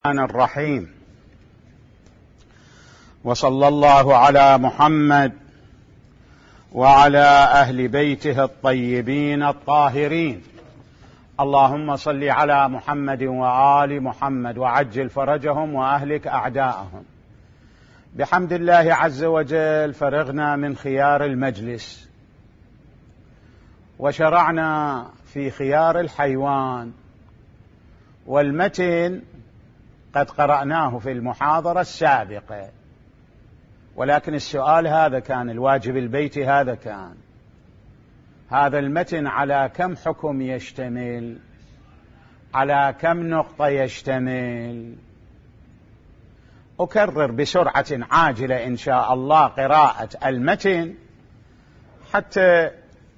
الرحيم. وصلى الله على محمد وعلى أهل بيته الطيبين الطاهرين. اللهم صل على محمد وآل محمد وعجل فرجهم وأهلك أعداءهم. بحمد الله عز وجل فرغنا من خيار المجلس وشرعنا في خيار الحيوان، والمتن قد قرأناه في المحاضرة السابقة، ولكن السؤال هذا كان الواجب البيتي هذا المتن على كم حكم يشتمل، على كم نقطة يشتمل. أكرر بسرعة عاجلة إن شاء الله قراءة المتن حتى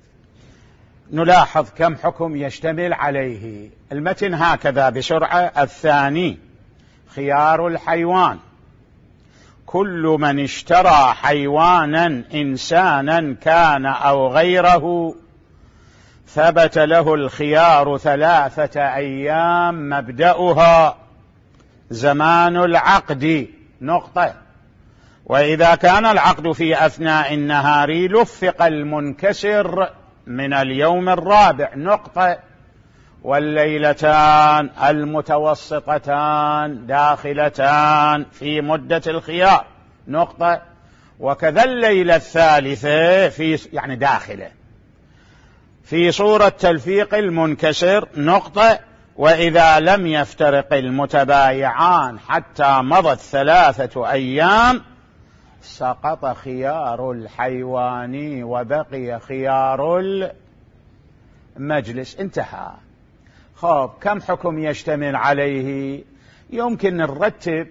نلاحظ كم حكم يشتمل عليه. المتن هكذا بسرعة: الثاني خيار الحيوان: كل من اشترى حيوانا إنسانا كان أو غيره ثبت له الخيار 3 أيام مبدأها زمان العقد نقطة، وإذا كان العقد في أثناء النهار لفق المنكسر من اليوم الرابع نقطة، والليلتان المتوسطتان داخلتان في مدة الخيار نقطة، وكذا الليلة الثالثة داخلة في صورة تلفيق المنكسر نقطة. وإذا لم يفترق المتبايعان حتى مضت 3 أيام سقط خيار الحيوان وبقي خيار المجلس. انتهى. خب كم حكم يشتمل عليه؟ يمكن نرتب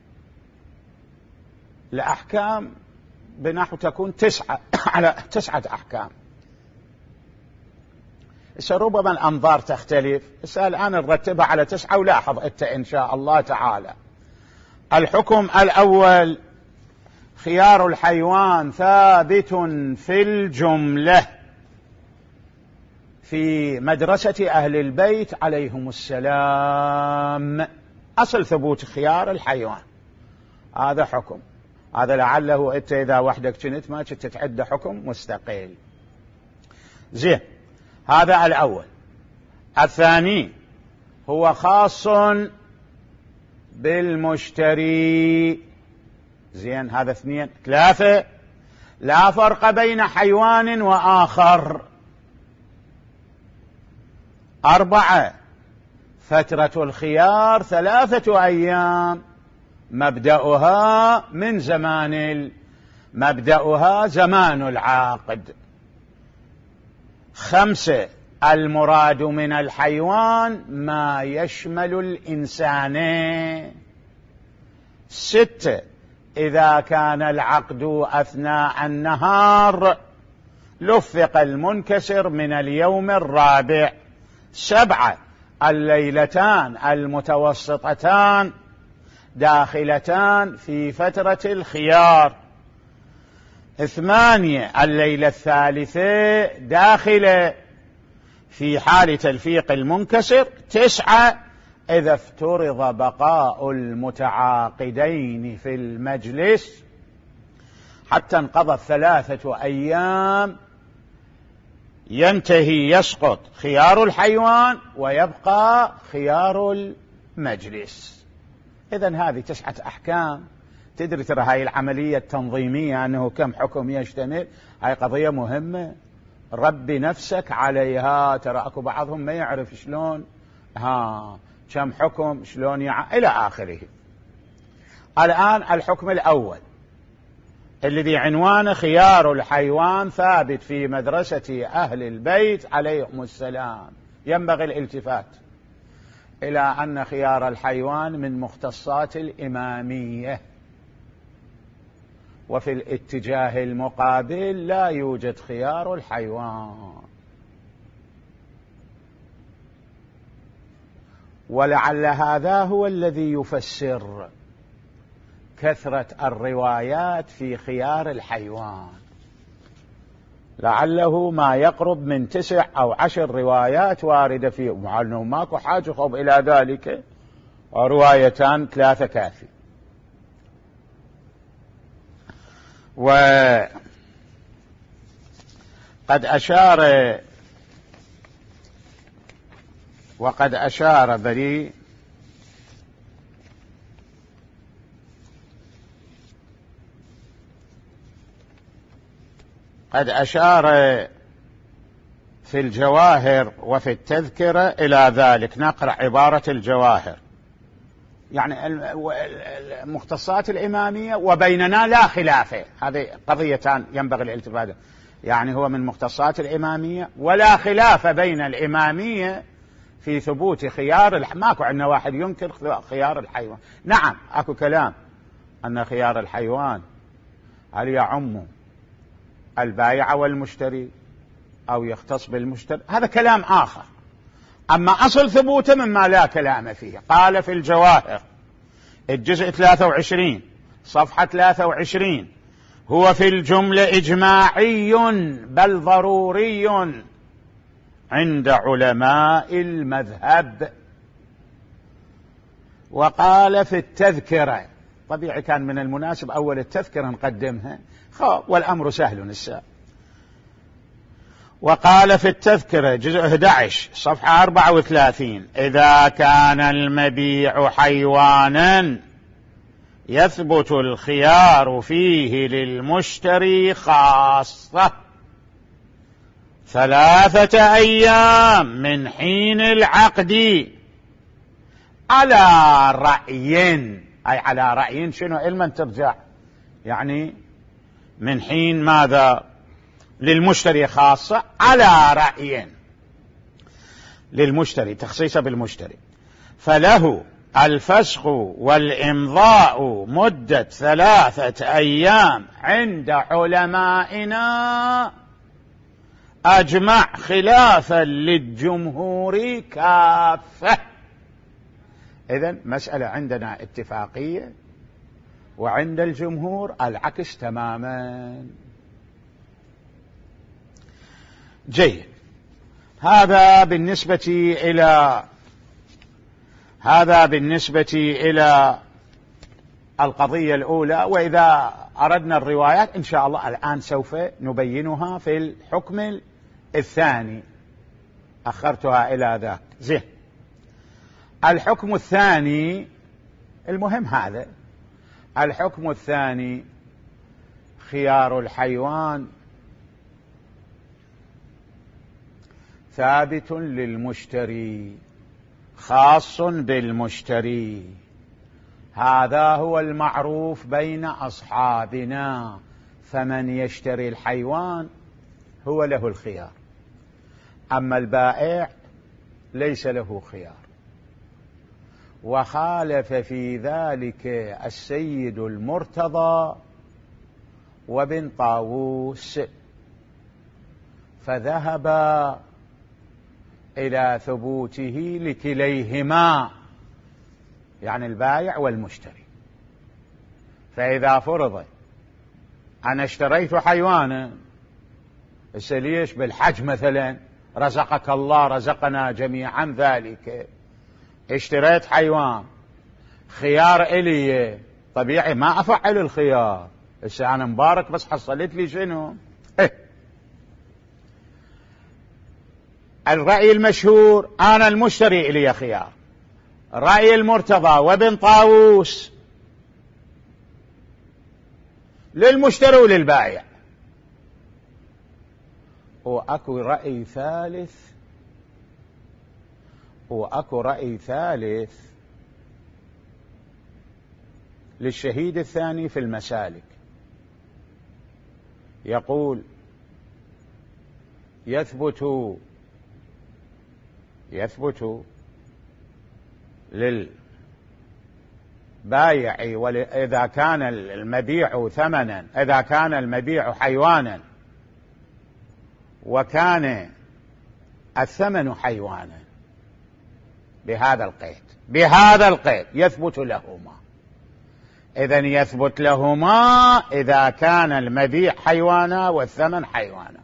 الأحكام بنحو تكون 9 على 9 أحكام. ربما الأنظار تختلف، الآن نرتبها على 9 ولاحظ أنت إن شاء الله تعالى. الحكم الأول: خيار الحيوان ثابت في الجملة في مدرسة أهل البيت عليهم السلام. أصل ثبوت خيار الحيوان هذا حكم، هذا لعله أنت إذا وحدك كنت ما كنت تعد حكم مستقل. زين، هذا الأول. الثاني هو خاص بالمشتري. زين، هذا 2. 3: لا فرق بين حيوان وآخر. 4: فترة الخيار 3 أيام مبدأها زمان العقد. 5: المراد من الحيوان ما يشمل الإنسان. 6: إذا كان العقد أثناء النهار لفق المنكسر من اليوم الرابع. 7: الليلتان المتوسطتان داخلتان في فترة الخيار. 8: الليلة الثالثة داخلة في حال تلفيق المنكسر. 9: إذا افترض بقاء المتعاقدين في المجلس حتى انقضت 3 أيام يسقط خيار الحيوان ويبقى خيار المجلس. إذن هذه 9 أحكام. تدري ترى هاي العملية التنظيمية أنه كم حكم يشتمل، هاي قضية مهمة، ربي نفسك عليها. ترى أكو بعضهم ما يعرف شلون كم حكم شلون إلى آخره. الآن الحكم الأول الذي عنوانه خيار الحيوان ثابت في مدرسة أهل البيت عليهم السلام. ينبغي الالتفات إلى أن خيار الحيوان من مختصات الإمامية، وفي الاتجاه المقابل لا يوجد خيار الحيوان. ولعل هذا هو الذي يفسر كثرة الروايات في خيار الحيوان. لعله ما يقرب من 9 أو 10 روايات واردة فيه، مع أنه ماكو حاجة إلى ذلك، وروايتان 3 كافي. وقد أشار بري قد أشار في الجواهر وفي التذكرة إلى ذلك. نقرأ عبارة الجواهر، يعني المختصات الإمامية وبيننا لا خلاف، هذه قضيتان ينبغي الالتفات، يعني هو من مختصات الإمامية ولا خلاف بين الإمامية في ثبوت خيار ماكو عندنا واحد ينكر خيار الحيوان. نعم أكو كلام أن خيار الحيوان هل يعم البائع والمشتري أو يختص بالمشتري، هذا كلام آخر. أما أصل ثبوته مما لا كلام فيه. قال في الجواهر الجزء 23 صفحة 23: هو في الجملة إجماعي بل ضروري عند علماء المذهب. وقال في التذكرة، طبيعي كان من المناسب أول التذكرة نقدمها، والأمر سهل السائل. وقال في التذكرة جزء 11 صفحة 34: إذا كان المبيع حيوانا يثبت الخيار فيه للمشتري خاصة 3 أيام من حين العقد على رأي. أي على رأي شنو؟ علما ترجع، يعني من حين ماذا؟ للمشتري خاصة، على رأي للمشتري، تخصيصه بالمشتري. فله الفسخ والإمضاء مدة 3 أيام عند علمائنا أجمع خلافا للجمهور كافة. إذن مسألة عندنا اتفاقية، وعند الجمهور العكس تماما. جيد. هذا بالنسبة إلى القضية الأولى. وإذا أردنا الروايات إن شاء الله الآن سوف نبينها في الحكم الثاني، أخرتها إلى ذاك. زين. الحكم الثاني المهم هذا، الحكم الثاني خيار الحيوان ثابت للمشتري، خاص بالمشتري. هذا هو المعروف بين أصحابنا، فمن يشتري الحيوان هو له الخيار، أما البائع ليس له خيار. وخالف في ذلك السيد المرتضى وابن طاووس، فذهب إلى ثبوته لكليهما، يعني البائع والمشتري. فإذا فرض أنا اشتريت حيوانا، ليش بالحج مثلا، رزقك الله رزقنا جميعا ذلك، اشتريت حيوان، خيار إلي، طبيعي ما أفعل الخيار، أنا مبارك بس حصلت لي شنو؟ الرأي المشهور أنا المشتري إلي خيار. رأي المرتضى وابن طاووس للمشتري وللبائع. وأكو رأي ثالث للشهيد الثاني في المسالك، يقول يثبت للبائع إذا كان المبيع ثمنا، إذا كان المبيع حيوانا وكان الثمن حيوانا، بهذا القيد يثبت لهما. إذن يثبت لهما إذا كان المبيع حيوانا والثمن حيوانا.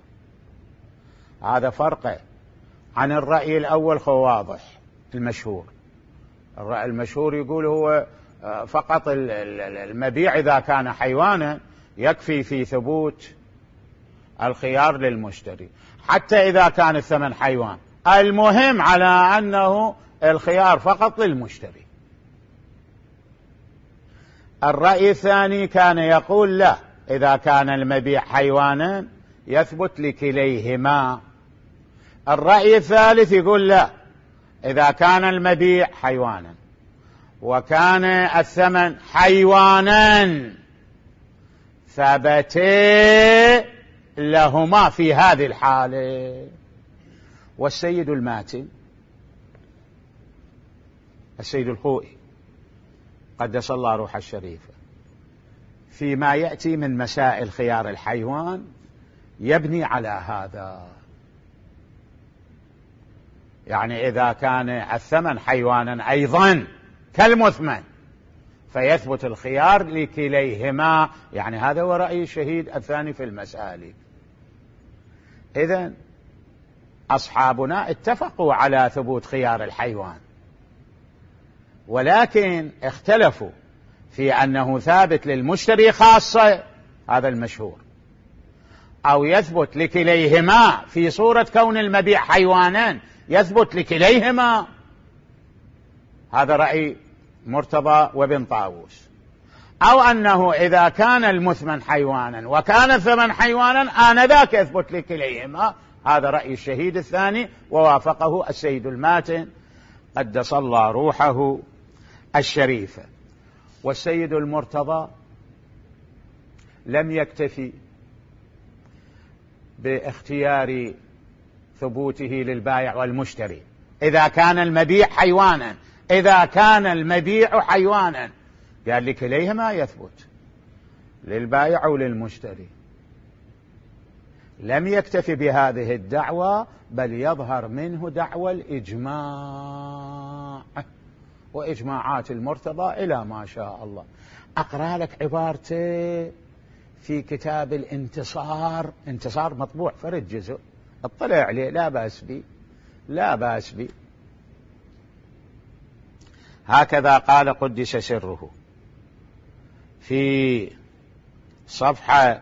هذا فرق عن الرأي الأول، واضح المشهور. المشهور يقول هو فقط المبيع إذا كان حيوانا يكفي في ثبوت الخيار للمشتري، حتى إذا كان الثمن حيوان، المهم على أنه الخيار فقط للمشتري. الرأي الثاني كان يقول لا، إذا كان المبيع حيوانا يثبت لكليهما. الرأي الثالث يقول لا، إذا كان المبيع حيوانا وكان الثمن حيوانا ثبت لهما في هذه الحالة. والسيد الماتن السيد الخوئي قدس الله روح الشريفة فيما يأتي من مسائل خيار الحيوان يبني على هذا، يعني إذا كان الثمن حيوانا أيضا كالمثمن فيثبت الخيار لكليهما، يعني هذا هو رأي الشهيد الثاني في المسألة. إذن أصحابنا اتفقوا على ثبوت خيار الحيوان، ولكن اختلفوا في أنه ثابت للمشتري خاصة، هذا المشهور، أو يثبت لكليهما في صورة كون المبيع حيوانا يثبت لكليهما، هذا رأي مرتضى وابن طاووس، أو أنه إذا كان المثمن حيوانا وكان الثمن حيوانا آنذاك يثبت لكليهما، هذا رأي الشهيد الثاني ووافقه السيد الماتن قدس الله روحه الشريفة. والسيد المرتضى لم يكتفي باختيار ثبوته للبائع والمشتري إذا كان المبيع حيوانا، إذا كان المبيع حيوانا قال لكليهما يثبت للبائع وللمشتري. لم يكتفي بهذه الدعوة بل يظهر منه دعوى الإجماع، وإجماعات المرتضى إلى ما شاء الله. أقرأ لك عبارته في كتاب الانتصار، انتصار مطبوع فرد جزء، اطلع عليه لا بأس بي، لا بأس بي. هكذا قال قدس سره في صفحة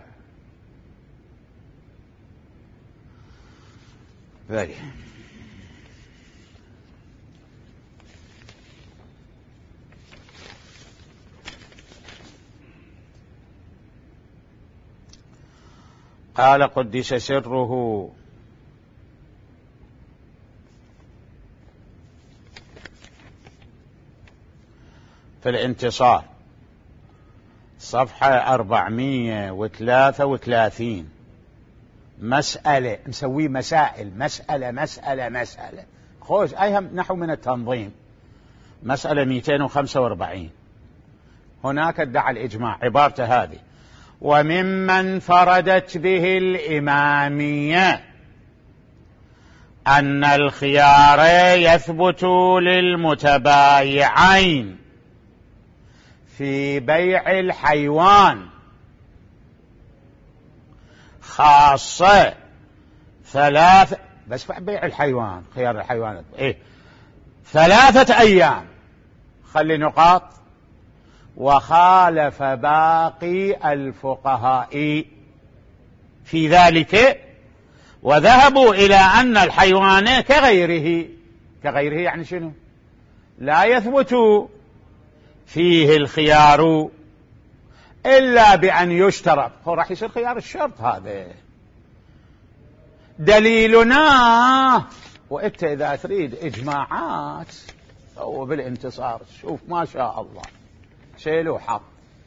قال قدس سره في الانتصار صفحة 433 مسألة مسوي مسائل، مسألة خوش أيهم نحو من التنظيم، مسألة 245 هناك ادعى الإجماع، عبارته هذه: وممن فردت به الإمامية أن الخيار يثبت للمتبايعين في بيع الحيوان خاصة ثلاثة، بس بيع الحيوان خيار الحيوان 3 أيام، خلي نقاط، وخالف باقي الفقهاء في ذلك وذهبوا إلى أن الحيوان كغيره يعني شنو؟ لا يثبت فيه الخيار إلا بأن يشترط، هو راح يصير خيار الشرط. هذا دليلنا. وإنت إذا تريد إجماعات هو بالانتصار شوف ما شاء الله شيلوا حط.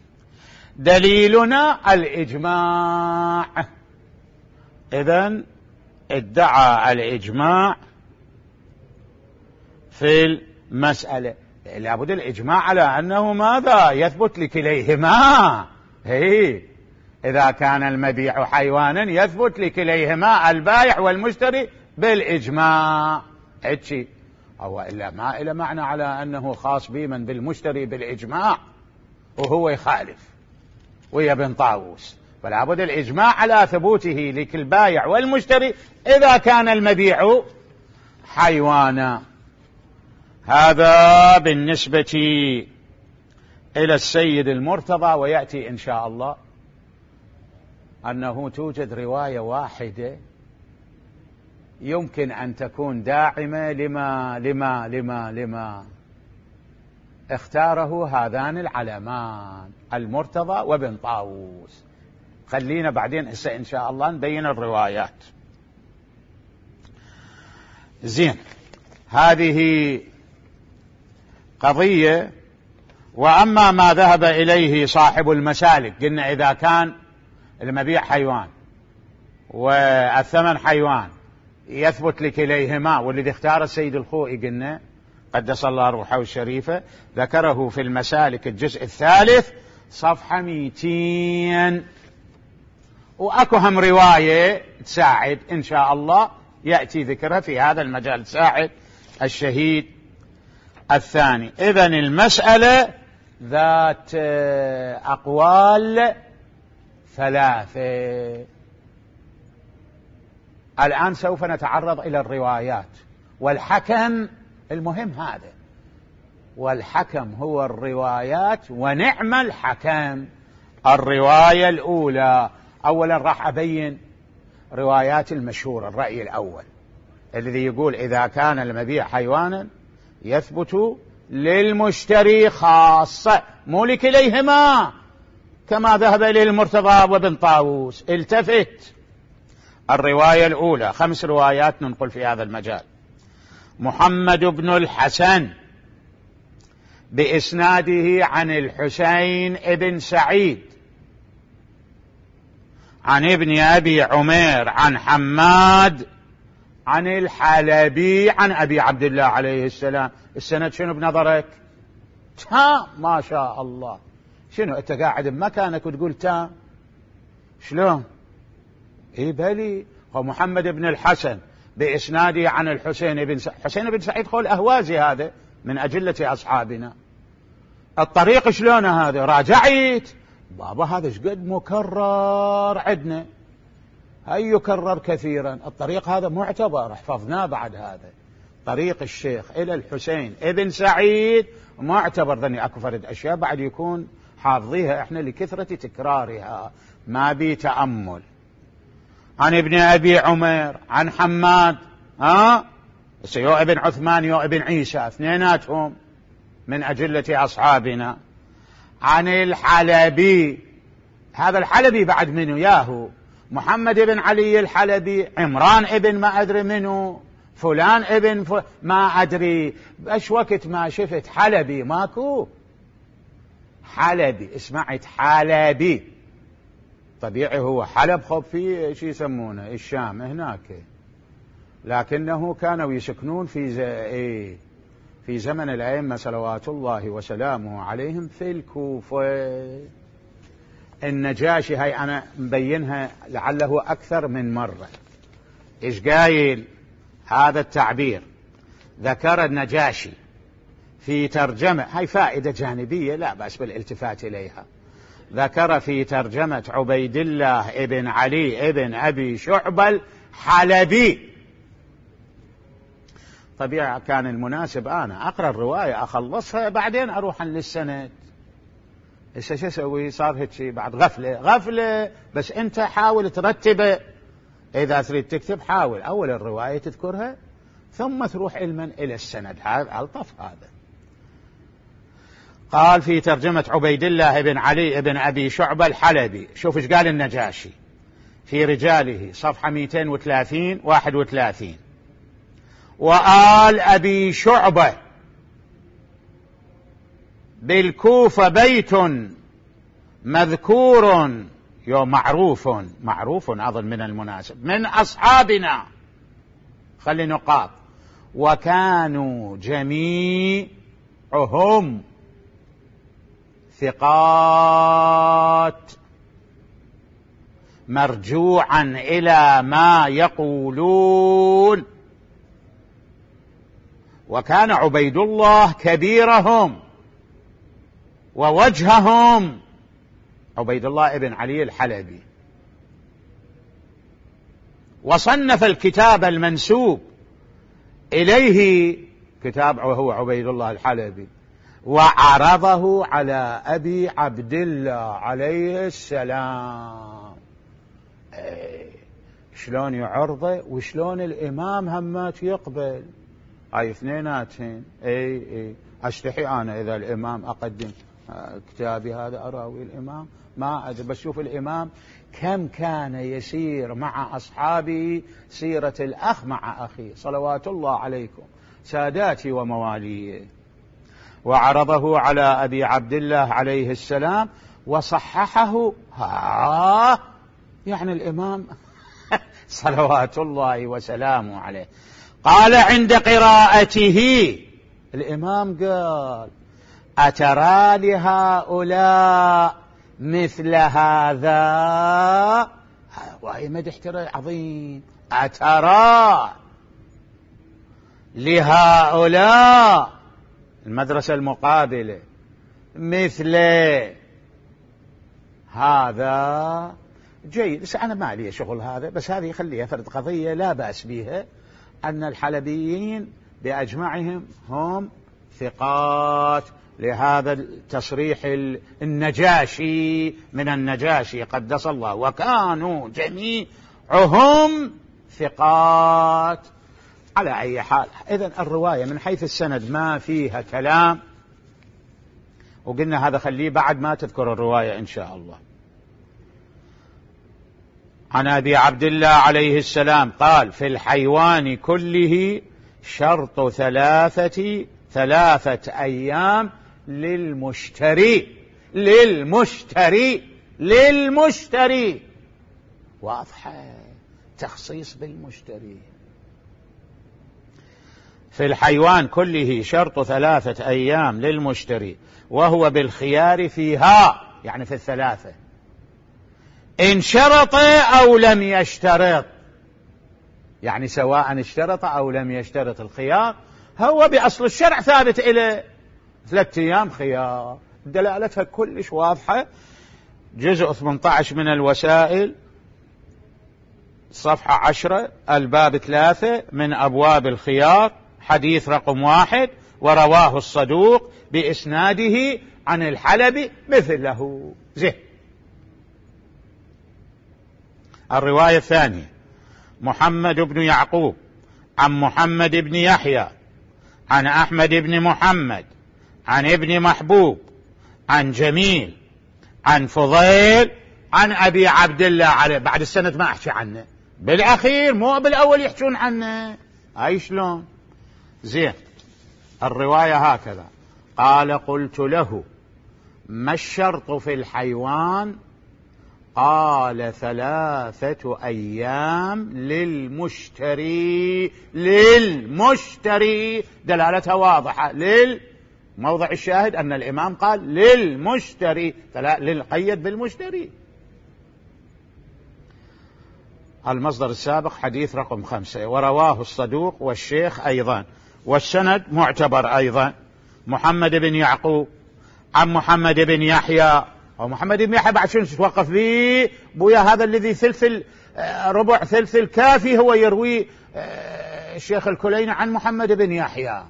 دليلنا الإجماع. إذن ادعى الإجماع في المسألة، لابد الإجماع على أنه ماذا؟ يثبت لكليهما. إذا كان المبيع حيوانا يثبت لكليهما البائع والمشتري بالإجماع. هيك أو إلا ما إلى معنى على أنه خاص بمن بالمشتري بالإجماع وهو يخالف ويا ابن طاووس، فلا بد الإجماع على ثبوته للبائع والمشتري إذا كان المبيع حيوانا. هذا بالنسبة إلى السيد المرتضى. ويأتي إن شاء الله أنه توجد رواية واحدة يمكن أن تكون داعمة لما اختاره هذان العلمان المرتضى وابن طاووس. خلينا بعدين إن شاء الله نبين الروايات. زين، هذه قضية. وأما ما ذهب إليه صاحب المسالك، قلنا إذا كان المبيع حيوان والثمن حيوان يثبت لكليهما، والذي اختار السيد الخوئي قلنا قدس الله روحه الشريفة ذكره في المسالك الجزء 3 صفحة 200. وأكو هم رواية تساعد إن شاء الله يأتي ذكرها في هذا المجال، تساعد الشهيد الثاني. إذن المسألة ذات أقوال 3. الآن سوف نتعرض إلى الروايات، والحكم المهم هذا، والحكم هو الروايات، ونعم الحكم. الرواية الأولى أولا راح أبين روايات المشهورة. الرأي الأول الذي يقول إذا كان المبيع حيوانا يثبت للمشتري خاصة مو لكليهما كما ذهب إليه المرتضى وابن طاووس. التفت. الرواية الأولى 5 روايات ننقل في هذا المجال. محمد بن الحسن بإسناده عن الحسين ابن سعيد عن ابن أبي عمير عن حماد عن الحلبي عن أبي عبد الله عليه السلام. السند شنو بنظرك؟ تام ما شاء الله. شنو أنت قاعد بمكانك وتقول تام؟ شلون؟ إيه بلي. ومحمد بن الحسن بإسناده عن الحسين بن سعيد. حسين بن سعيد خول أهوازي، هذا من أجلة أصحابنا. الطريق شلون هذا؟ راجعت بابا، هذا شقد مكرر عندنا، هاي يكرر كثيرا. الطريق هذا معتبر، حفظناه بعد. هذا طريق الشيخ إلى الحسين ابن سعيد معتبر. ذني أكو فرد أشياء بعد يكون حافظيها إحنا لكثرة تكرارها، ما بي تأمل. عن ابن أبي عمر عن حماد، يو ابن عثمان يو ابن عيسى، اثنيناتهم من أجلة أصحابنا. عن الحلبي. هذا الحلبي بعد منه ياهو محمد بن علي الحلبي، عمران ابن ما أدري منه، فلان ابن ما أدري. باش وقت ما شفت حلبي ماكو حلبي، اسمعت حلبي طبيعي هو حلب، خب فيه شي يسمونه الشام هناك، لكنه كانوا يسكنون في زمن الأئمة صلوات الله وسلامه عليهم في الكوفة. النجاشي هاي أنا مبينها لعله أكثر من مرة. إيش قايل هذا التعبير؟ ذكر النجاشي في ترجمة، هاي فائدة جانبية لا بأس بالالتفات إليها. ذكر في ترجمة عبيد الله ابن علي ابن أبي شعبة الحلبي. طبيعي كان المناسب أنا أقرأ الرواية أخلصها بعدين أروح للسند. إيش أسوي؟ صار هيك شيء بعد غفلة. بس أنت حاول ترتبه. إذا تريد تكتب حاول أول الرواية تذكرها ثم تروح علما إلى السند. هذا ألطف. هذا قال في ترجمة عبيد الله بن علي بن أبي شعبة الحلبي. شوف إيش قال النجاشي في رجاله صفحة 230 31. وآل أبي شعبة بالكوفة بيت مذكور معروف أظن من المناسب من أصحابنا، خلي نقاط، وكانوا جميعهم ثقات مرجوعا إلى ما يقولون. وكان عبيد الله كبيرهم ووجههم، عبيد الله ابن علي الحلبي. وصنف الكتاب المنسوب إليه كتاب هو عبيد الله الحلبي، وعرضه على أبي عبد الله عليه السلام. شلون يعرضه وشلون الإمام همات يقبل، هاي اثنيناتهم. أشتحي أنا إذا الإمام أقدم كتابي هذا أراوي الإمام، ما أدري، بس شوف الإمام كم كان يسير مع أصحابه سيرة الأخ مع أخيه صلوات الله عليكم ساداتي ومواليه. وعرضه على أبي عبد الله عليه السلام وصححه. يعني الإمام صلوات الله وسلامه عليه قال عند قراءته، الإمام قال: أترى لهؤلاء مثل هذا؟ وهي مدح عظيم. أترى لهؤلاء، المدرسة المقابلة، مثل هذا جيد. بس أنا ما لي شغل هذا، بس هذه خليها فرد قضية لا بأس بها، أن الحلبيين بأجمعهم هم ثقات، لهذا التصريح النجاشي من النجاشي قدس الله، وكانوا جميعهم ثقات. على أي حال، إذن الرواية من حيث السند ما فيها كلام، وقلنا هذا خليه بعد ما تذكر الرواية إن شاء الله. عن أبي عبد الله عليه السلام قال: في الحيوان كله شرط ثلاثة أيام للمشتري. واضحة، تخصيص بالمشتري. في الحيوان كله شرط 3 أيام للمشتري، وهو بالخيار فيها، يعني في الثلاثة، إن شرط أو لم يشترط، يعني سواء اشترط أو لم يشترط. الخيار هو بأصل الشرع ثابت إلى 3 أيام خيار، دلالتها كلش واضحة. جزء 18 من الوسائل، صفحة 10، الباب 3 من أبواب الخيار، حديث رقم 1: ورواه الصدوق بإسناده عن الحلبي مثله. زين. الرواية الثانية: محمد بن يعقوب عن محمد بن يحيى عن أحمد بن محمد عن ابن محبوب عن جميل عن فضيل عن أبي عبد الله عليه. بعد السند ما أحكي عنه، بالأخير مو بالأول يحكون عنه. أي شلون؟ زين. الرواية هكذا: قال: قلت له: ما الشرط في الحيوان؟ قال: 3 أيام للمشتري. دلالتها واضحة، موضع الشاهد أن الإمام قال للمشتري، قيد بالمشتري. المصدر السابق حديث رقم 5، ورواه الصدوق والشيخ أيضا، والسند معتبر أيضا. محمد بن يعقوب عن محمد بن يحيى، ومحمد بن يحيى بعد شنو تتوقف به بويا؟ هذا الذي ربع ثلث الكافي هو يروي الشيخ الكليني عن محمد بن يحيى.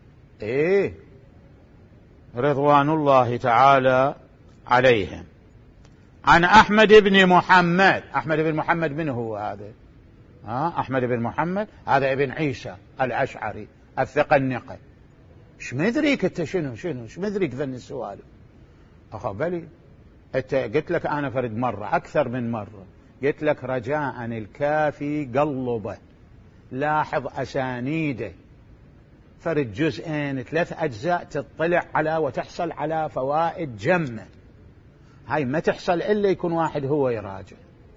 رضوان الله تعالى عليهم. عن أحمد بن محمد. أحمد بن محمد من هو هذا؟ أحمد بن محمد هذا ابن عيسى الأشعري الثقة النقي. ايش مدريك انت شنو ايش مدريك ذن السؤال؟ بلي انت قلت لك انا فرد مرة اكثر من مرة، قلت لك رجاء الكافي قلبه، لاحظ اسانيده، فرد 2 3 أجزاء تطلع على وتحصل على فوائد جمة. هاي ما تحصل إلا يكون واحد هو يراجع.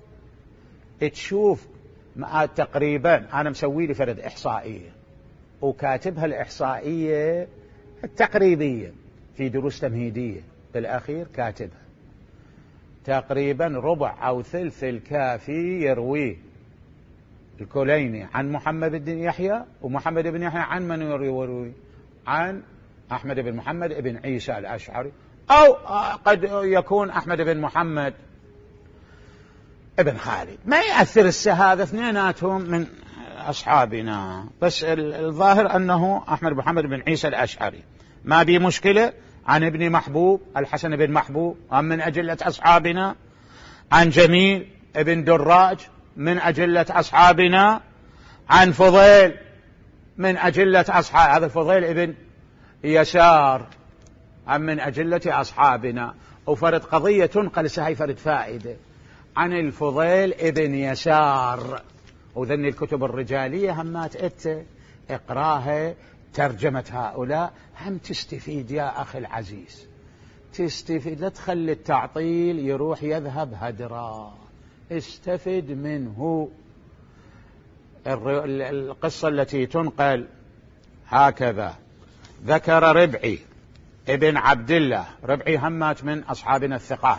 تشوف تقريبا أنا مسوي لي فرد إحصائية وكاتبها الإحصائية التقريبية في دروس تمهيدية، بالأخير كاتبها تقريبا ربع أو ثلث الكافي يرويه الكليني عن محمد بن يحيى، ومحمد بن يحيى عن من يروي؟ عن أحمد بن محمد بن عيسى الأشعري، أو قد يكون أحمد بن محمد ابن خالد. ما يأثر هذا، اثنيناتهم من أصحابنا، بس الظاهر أنه أحمد بن محمد بن عيسى الأشعري ما بي مشكلة، عن ابن محبوب الحسن بن محبوب من أجلة أصحابنا، عن جميل ابن دراج من أجلة أصحابنا، عن فضيل من أجلة أصحاب، هذا فضيل ابن يسار من أجلة أصحابنا. وفرد قضية تنقل سهي فرد فائدة عن الفضيل ابن يسار، وذني الكتب الرجالية همات اقراها ترجمة هؤلاء هم تستفيد يا أخي العزيز، تستفيد، لا تخلي التعطيل يروح يذهب هدرا، استفد منه. القصة التي تنقل هكذا: ذكر ربعي ابن عبد الله، ربعي همات من أصحابنا الثقات،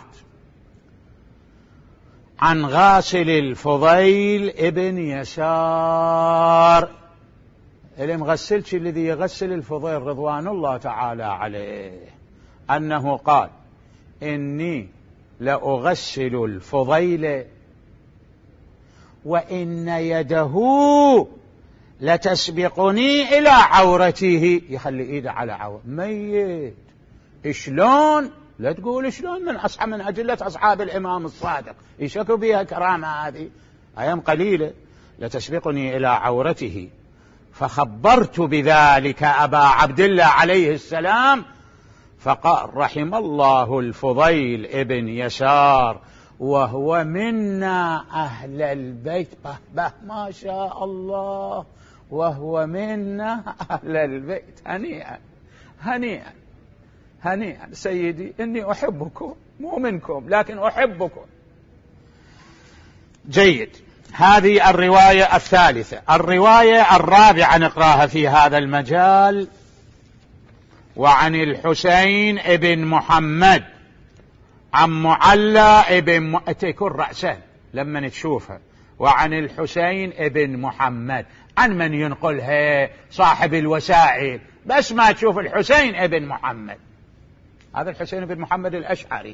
عن غاسل الفضيل ابن يسار، اللي مغسلش الذي يغسل الفضيل رضوان الله تعالى عليه، أنه قال: إني لأغسل الفضيل وإن يده لتسبقني إلى عورته. يخلي إيده على عورة ميت، شلون؟ لا تقول شلون، من أجلة أصحاب الإمام الصادق يشكوا بها كرامة، هذه أيام قليلة. لتسبقني إلى عورته، فخبرت بذلك أبا عبد الله عليه السلام، فقال: رحم الله الفضيل ابن يسار وهو منا أهل البيت. به ما شاء الله، وهو منا أهل البيت. هنيئا هنيئا هنيئا سيدي، إني أحبكم، مو منكم لكن أحبكم. جيد، هذه الرواية الثالثة. الرواية الرابعة نقراها في هذا المجال: وعن الحسين ابن محمد عن معلى ابن تكون رأسا لما تشوفها، وعن الحسين ابن محمد، عن من ينقلها؟ صاحب الوسائل، بس ما تشوف الحسين ابن محمد، هذا الحسين ابن محمد الأشعري.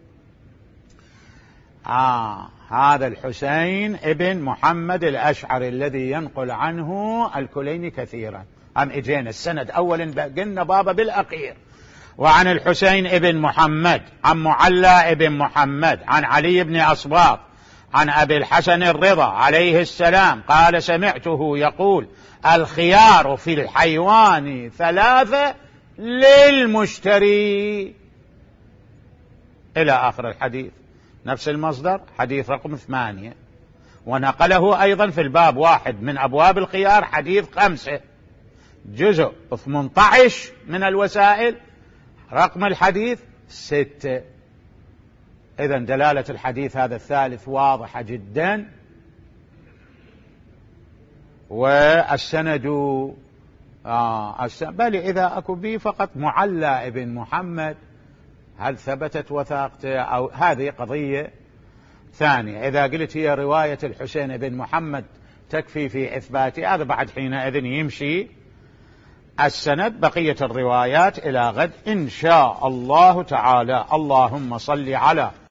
هذا الحسين ابن محمد الأشعري الذي ينقل عنه الكليني كثيرا. اجينا السند اولا قلنا بابا بالاخير. وعن الحسين ابن محمد عن معلى ابن محمد عن علي بن أصباط عن أبي الحسن الرضا عليه السلام قال: سمعته يقول: الخيار في الحيوان 3 للمشتري، إلى آخر الحديث. نفس المصدر، حديث رقم 8، ونقله أيضا في الباب 1 من أبواب الخيار، حديث 5 جزء 18 من الوسائل، رقم الحديث 6. إذن دلالة الحديث هذا الثالث واضحة جدا. والسند بل إذا أكو به فقط معلى ابن محمد، هل ثبتت وثاقته أو هذه قضية ثانية. إذا قلت هي رواية الحسين بن محمد تكفي في إثباتي، هذا بعد حينئذ يمشي السند. بقية الروايات إلى غد إن شاء الله تعالى. اللهم صل على